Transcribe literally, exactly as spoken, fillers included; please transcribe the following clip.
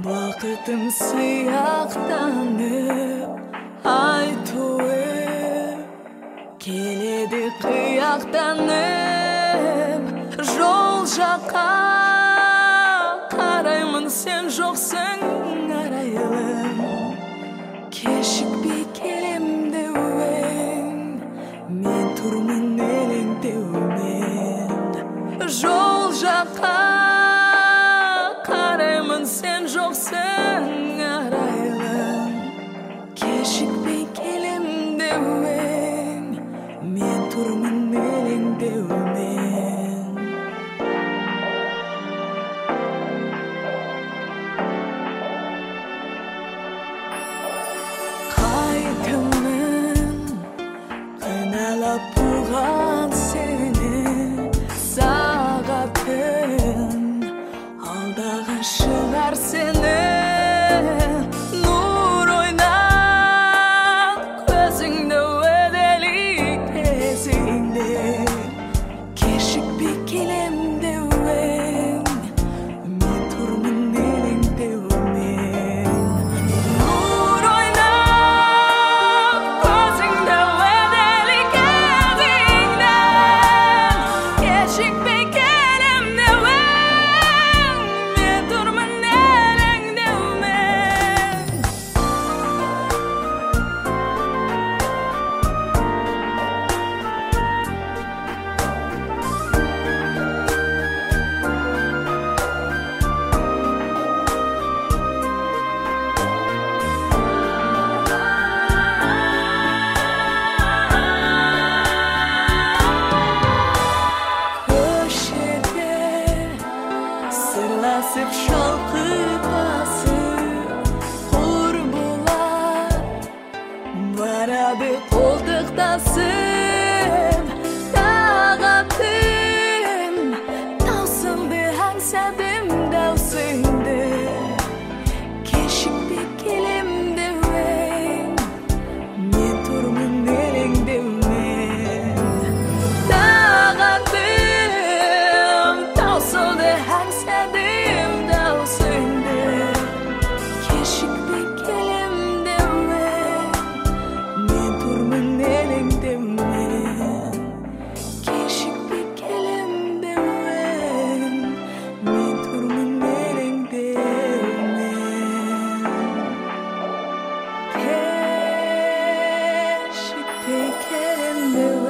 Бақытым сияқтанып айтуы келеді қияқтанып жол жаққа қараймын сен жоқсың арайлым кешікпей келем деуің мен тұрмын елеңдеумен жол жаққа қараймын сен жоқсың арайлым кешікпей келем деуің мен тұрмын елеңдеумен қайтемін кінәлап туған сені сағатын алдағы шығар сені нұр ойнап көзіңді өдели кезіңде кешікпей келем деуің мен тұрмын елеңдеумен нұр ойнап көзіңді өдели кезіңде кешікпей келем деуің мен тұрмын елеңдеумен көшеде сырласып шалқып басып құр болар барады қолтықтасып тағатын таусылды аңсадым даусыңды кешікпей келем деуің мен тұрмын елеңдеумен тағатын таусылды аңсадым даусыңды кешікпей келем деуің мен тұрмын елеңдеумен кешікпей келем деуің мен тұрмын елеңдеумен кешікпей келем деуің